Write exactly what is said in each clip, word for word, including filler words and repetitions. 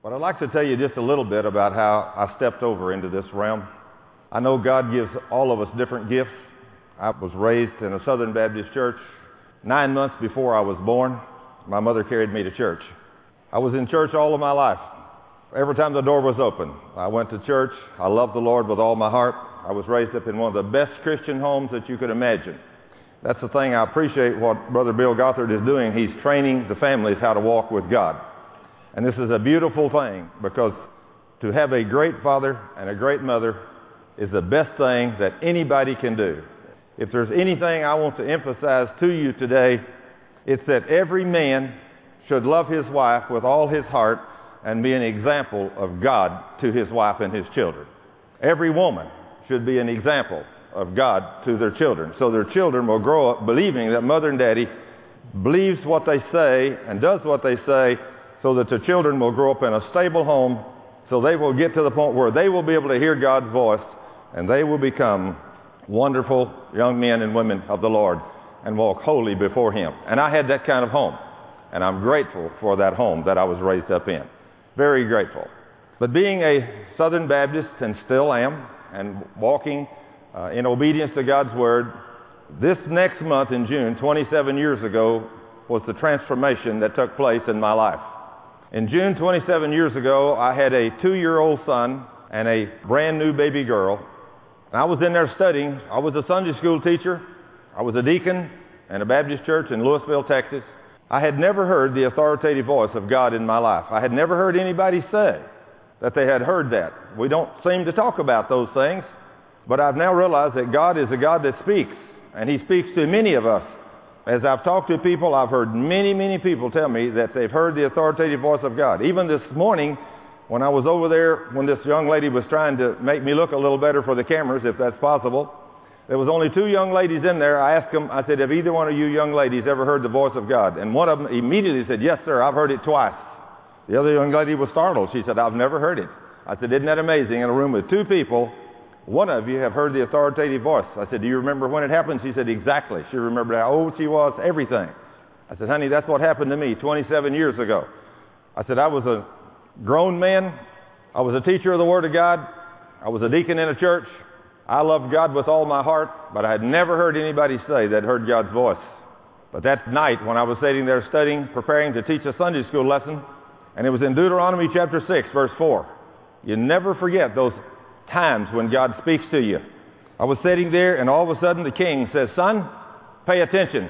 But I'd like to tell you just a little bit about how I stepped over into this realm. I know God gives all of us different gifts. I was raised in a Southern Baptist church. Nine months before I was born, my mother carried me to church. I was in church all of my life. Every time the door was open, I went to church. I loved the Lord with all my heart. I was raised up in one of the best Christian homes that you could imagine. That's the thing I appreciate what Brother Bill Gothard is doing. He's training the families how to walk with God. And this is a beautiful thing, because to have a great father and a great mother is the best thing that anybody can do. If there's anything I want to emphasize to you today, it's that every man should love his wife with all his heart and be an example of God to his wife and his children. Every woman should be an example of God to their children, so their children will grow up believing that mother and daddy believes what they say and does what they say, so that the children will grow up in a stable home, so they will get to the point where they will be able to hear God's voice, and they will become wonderful young men and women of the Lord and walk holy before Him. And I had that kind of home, and I'm grateful for that home that I was raised up in. Very grateful. But being a Southern Baptist, and still am, and walking uh, in obedience to God's Word, this next month in June, twenty-seven years ago, was the transformation that took place in my life. In June twenty-seven years ago, I had a two-year-old son and a brand new baby girl. And I was in there studying. I was a Sunday school teacher. I was a deacon in a Baptist church in Louisville, Texas. I had never heard the authoritative voice of God in my life. I had never heard anybody say that they had heard that. We don't seem to talk about those things, but I've now realized that God is a God that speaks, and He speaks to many of us. As I've talked to people, I've heard many, many people tell me that they've heard the authoritative voice of God. Even this morning, when I was over there, when this young lady was trying to make me look a little better for the cameras, if that's possible, there was only two young ladies in there. I asked them, I said, have either one of you young ladies ever heard the voice of God? And one of them immediately said, yes, sir, I've heard it twice. The other young lady was startled. She said, I've never heard it. I said, isn't that amazing? In a room with two people, one of you have heard the authoritative voice. I said, do you remember when it happened? She said, exactly. She remembered how old she was, everything. I said, honey, that's what happened to me twenty-seven years ago. I said, I was a grown man. I was a teacher of the Word of God. I was a deacon in a church. I loved God with all my heart, but I had never heard anybody say that heard God's voice. But that night, when I was sitting there studying, preparing to teach a Sunday school lesson, and it was in Deuteronomy chapter six, verse four. You never forget those times when God speaks to you. I was sitting there, and all of a sudden the king says, son, pay attention.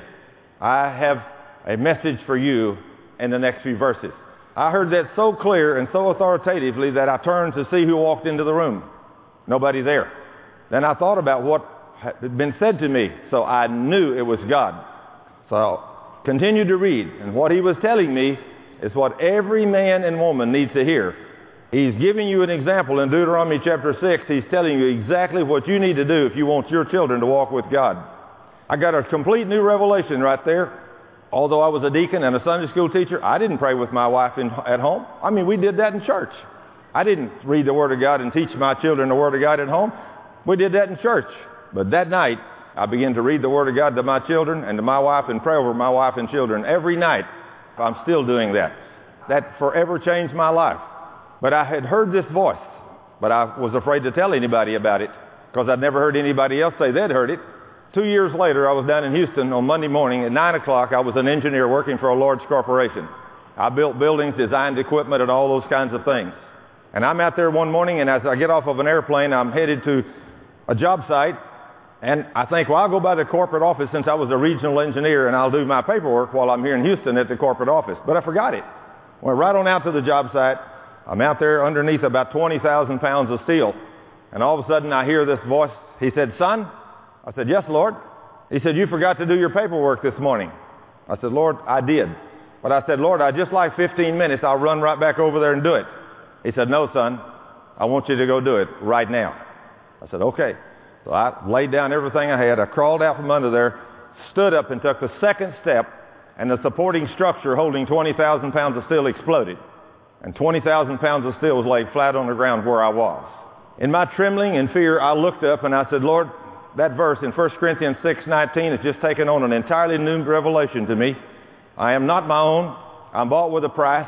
I have a message for you in the next few verses. I heard that so clear and so authoritatively that I turned to see who walked into the room. Nobody there. Then I thought about what had been said to me, so I knew it was God. So I continued to read, and what he was telling me is what every man and woman needs to hear. He's giving you an example in Deuteronomy chapter six. He's telling you exactly what you need to do if you want your children to walk with God. I got a complete new revelation right there. Although I was a deacon and a Sunday school teacher, I didn't pray with my wife in, at home. I mean, we did that in church. I didn't read the Word of God and teach my children the Word of God at home. We did that in church. But that night, I began to read the Word of God to my children and to my wife and pray over my wife and children every night. I'm still doing that. That forever changed my life. But I had heard this voice, but I was afraid to tell anybody about it because I'd never heard anybody else say they'd heard it. Two years later, I was down in Houston on Monday morning at nine o'clock. I was an engineer working for a large corporation. I built buildings, designed equipment, and all those kinds of things. And I'm out there one morning, and as I get off of an airplane, I'm headed to a job site, and I think, well, I'll go by the corporate office since I was a regional engineer, and I'll do my paperwork while I'm here in Houston at the corporate office. But I forgot it. Went right on out to the job site. I'm out there underneath about twenty thousand pounds of steel, and all of a sudden I hear this voice. He said, son? I said, yes, Lord. He said, you forgot to do your paperwork this morning. I said, Lord, I did. But I said, Lord, I just like fifteen minutes. I'll run right back over there and do it. He said, no, son, I want you to go do it right now. I said, okay. So I laid down everything I had. I crawled out from under there, stood up and took the second step, and the supporting structure holding twenty thousand pounds of steel exploded. And twenty thousand pounds of steel was laid flat on the ground where I was. In my trembling and fear, I looked up and I said, Lord, that verse in First Corinthians six nineteen has just taken on an entirely new revelation to me. I am not my own. I'm bought with a price.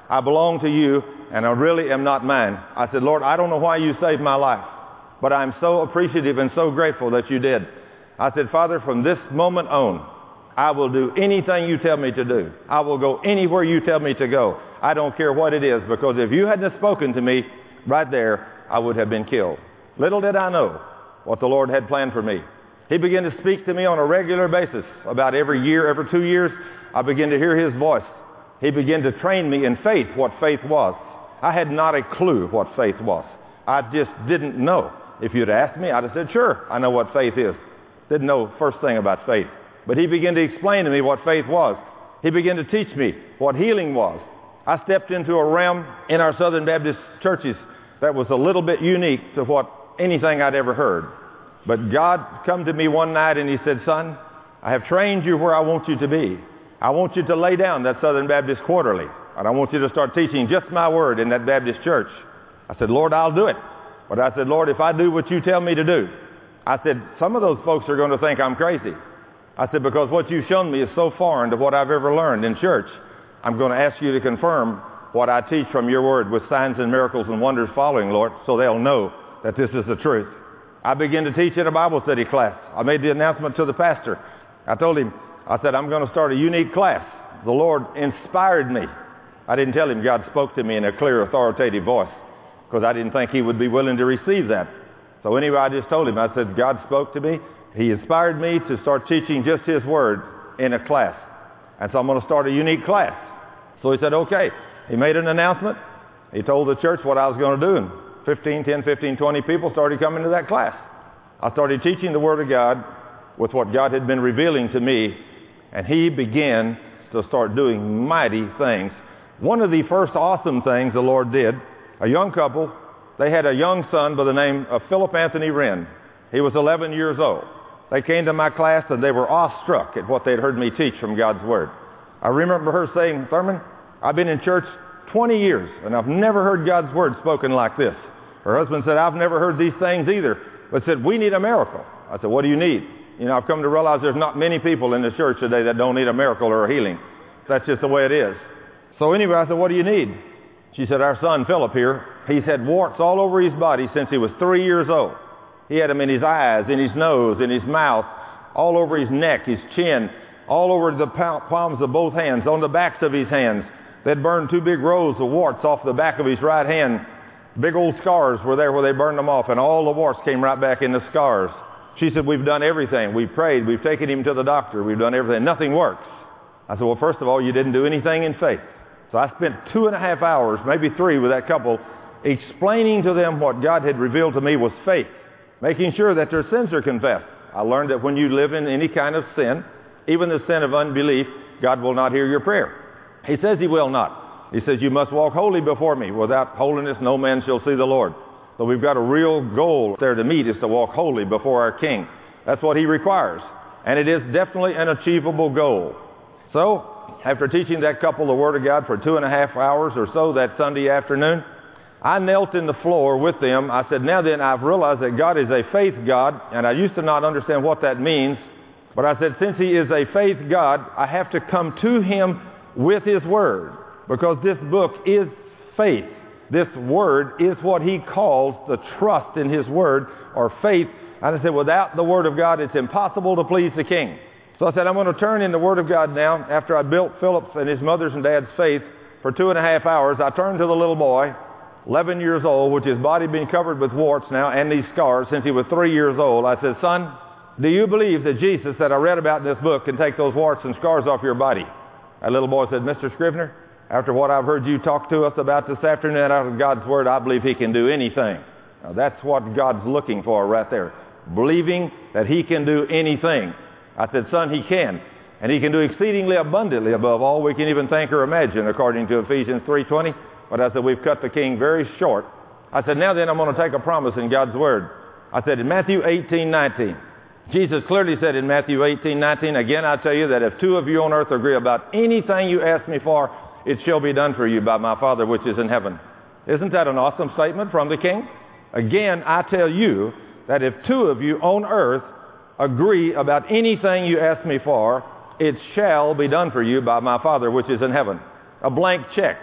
I belong to you, and I really am not mine. I said, Lord, I don't know why you saved my life, but I'm so appreciative and so grateful that you did. I said, Father, from this moment on, I will do anything you tell me to do. I will go anywhere you tell me to go. I don't care what it is, because if you hadn't spoken to me right there, I would have been killed. Little did I know what the Lord had planned for me. He began to speak to me on a regular basis. About every year, every two years, I began to hear his voice. He began to train me in faith, what faith was. I had not a clue what faith was. I just didn't know. If you'd asked me, I'd have said, sure, I know what faith is. Didn't know first thing about faith. But he began to explain to me what faith was. He began to teach me what healing was. I stepped into a realm in our Southern Baptist churches that was a little bit unique to what anything I'd ever heard. But God come to me one night and he said, son, I have trained you where I want you to be. I want you to lay down that Southern Baptist Quarterly, and I want you to start teaching just my word in that Baptist church. I said, Lord, I'll do it. But I said, Lord, if I do what you tell me to do, I said, some of those folks are going to think I'm crazy. I said, because what you've shown me is so foreign to what I've ever learned in church. I'm going to ask you to confirm what I teach from your word with signs and miracles and wonders following, Lord, so they'll know that this is the truth. I began to teach in a Bible study class. I made the announcement to the pastor. I told him, I said, I'm going to start a unique class. The Lord inspired me. I didn't tell him God spoke to me in a clear, authoritative voice, because I didn't think he would be willing to receive that. So anyway, I just told him, I said, God spoke to me. He inspired me to start teaching just his word in a class. And so I'm going to start a unique class. So he said, okay. He made an announcement. He told the church what I was going to do, and fifteen, ten, fifteen, twenty people started coming to that class. I started teaching the Word of God with what God had been revealing to me, and he began to start doing mighty things. One of the first awesome things the Lord did, a young couple, they had a young son by the name of Philip Anthony Wren. He was eleven years old. They came to my class and they were awestruck at what they'd heard me teach from God's Word. I remember her saying, Thurman, I've been in church twenty years and I've never heard God's Word spoken like this. Her husband said, I've never heard these things either, but said, we need a miracle. I said, what do you need? You know, I've come to realize there's not many people in the church today that don't need a miracle or a healing. That's just the way it is. So anyway, I said, what do you need? She said, our son Philip here, he's had warts all over his body since he was three years old. He had them in his eyes, in his nose, in his mouth, all over his neck, his chin, all over the palms of both hands, on the backs of his hands. They'd burned two big rows of warts off the back of his right hand. Big old scars were there where they burned them off, and all the warts came right back in the scars. She said, we've done everything. We've prayed. We've taken him to the doctor. We've done everything. Nothing works. I said, well, first of all, you didn't do anything in faith. So I spent two and a half hours, maybe three, with that couple, explaining to them what God had revealed to me was faith, making sure that their sins are confessed. I learned that when you live in any kind of sin, even the sin of unbelief, God will not hear your prayer. He says he will not. He says, you must walk holy before me. Without holiness, no man shall see the Lord. So we've got a real goal there to meet, is to walk holy before our King. That's what he requires. And it is definitely an achievable goal. So, after teaching that couple the Word of God for two and a half hours or so that Sunday afternoon, I knelt in the floor with them. I said, now then, I've realized that God is a faith God, and I used to not understand what that means. But I said, since he is a faith God, I have to come to him with his Word, because this book is faith. This Word is what he calls the trust in his Word, or faith. And I said, without the Word of God, it's impossible to please the King. So I said, I'm going to turn in the Word of God now. After I built Philip's and his mother's and dad's faith for two and a half hours, I turned to the little boy, eleven years old, with his body being covered with warts now and these scars since he was three years old. I said, son, do you believe that Jesus that I read about in this book can take those warts and scars off your body? That little boy said, Mister Scrivener, after what I've heard you talk to us about this afternoon out of God's Word, I believe he can do anything. Now that's what God's looking for right there, believing that he can do anything. I said, son, he can. And he can do exceedingly abundantly above all we can even think or imagine, according to Ephesians three twenty. But I said, we've cut the King very short. I said, now then, I'm going to take a promise in God's Word. I said, in Matthew eighteen nineteen, Jesus clearly said in Matthew eighteen nineteen, again, I tell you that if two of you on earth agree about anything you ask me for, it shall be done for you by my Father which is in heaven. Isn't that an awesome statement from the King? Again, I tell you that if two of you on earth agree about anything you ask me for, it shall be done for you by my Father which is in heaven. A blank check.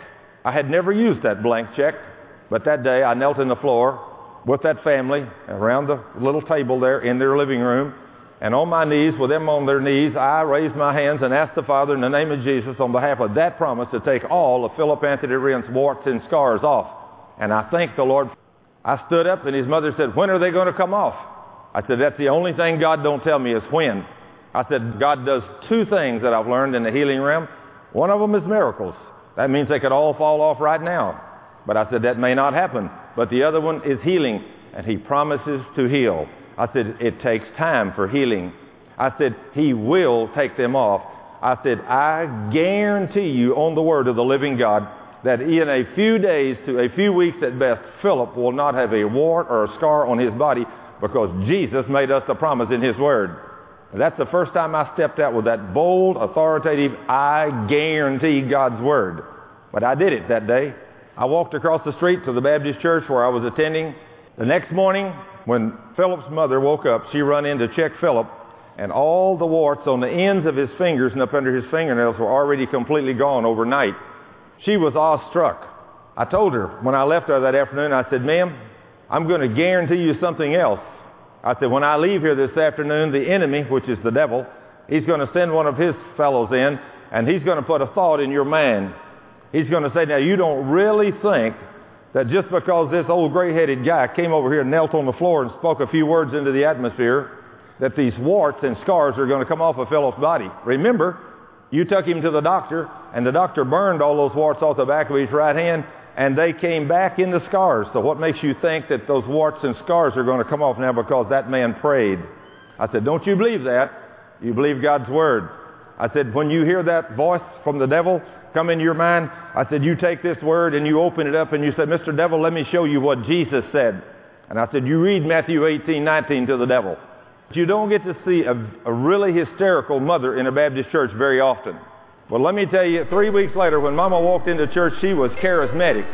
I had never used that blank check, but that day I knelt in the floor with that family around the little table there in their living room, and on my knees, with them on their knees, I raised my hands and asked the Father in the name of Jesus on behalf of that promise to take all of Philip Anthony Wren's warts and scars off. And I thanked the Lord. I stood up, and his mother said, when are they going to come off? I said, that's the only thing God don't tell me is when. I said, God does two things that I've learned in the healing realm. One of them is miracles. That means they could all fall off right now. But I said, that may not happen. But the other one is healing, and he promises to heal. I said, it takes time for healing. I said, he will take them off. I said, I guarantee you on the word of the living God that in a few days to a few weeks at best, Philip will not have a wart or a scar on his body because Jesus made us the promise in his word. And that's the first time I stepped out with that bold, authoritative, I guarantee God's word. But I did it that day. I walked across the street to the Baptist church where I was attending. The next morning, when Philip's mother woke up, she run in to check Philip, and all the warts on the ends of his fingers and up under his fingernails were already completely gone overnight. She was awestruck. I told her when I left her that afternoon, I said, ma'am, I'm going to guarantee you something else. I said, when I leave here this afternoon, the enemy, which is the devil, he's going to send one of his fellows in, and he's going to put a thought in your mind. He's going to say, now you don't really think that just because this old gray-headed guy came over here and knelt on the floor and spoke a few words into the atmosphere, that these warts and scars are going to come off of Philip's body. Remember, you took him to the doctor, and the doctor burned all those warts off the back of his right hand, and they came back in the scars. So what makes you think that those warts and scars are going to come off now because that man prayed? I said, don't you believe that. You believe God's word. I said, when you hear that voice from the devil come into your mind, I said, you take this word and you open it up and you said, Mister Devil, let me show you what Jesus said. And I said, you read Matthew eighteen nineteen to the devil. But you don't get to see a, a really hysterical mother in a Baptist church very often. Well, let me tell you, three weeks later when Mama walked into church, she was charismatic.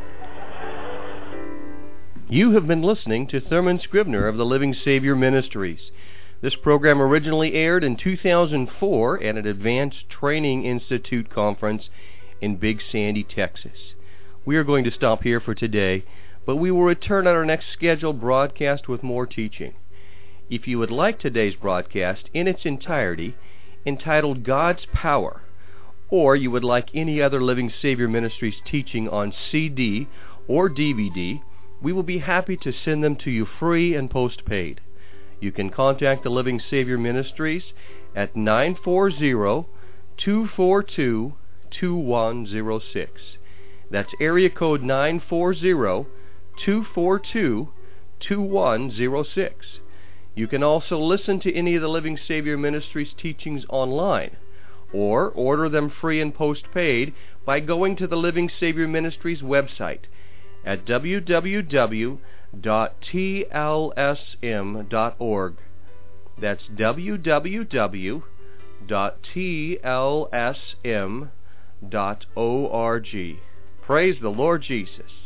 You have been listening to Thurman Scribner of the Living Savior Ministries. This program originally aired in two thousand four at an Advanced Training Institute conference in Big Sandy, Texas. We are going to stop here for today, but we will return on our next scheduled broadcast with more teaching. If you would like today's broadcast in its entirety, entitled God's Power, or you would like any other Living Savior Ministries teaching on C D or D V D, we will be happy to send them to you free and postpaid. You can contact the Living Savior Ministries at nine four zero, two four two, two one zero six. That's area code nine four zero, two four two, two one zero six. You can also listen to any of the Living Savior Ministries teachings online, or order them free and postpaid by going to the Living Savior Ministries website at w w w dot t l s m dot org. That's w w w dot t l s m dot org. Praise the Lord Jesus.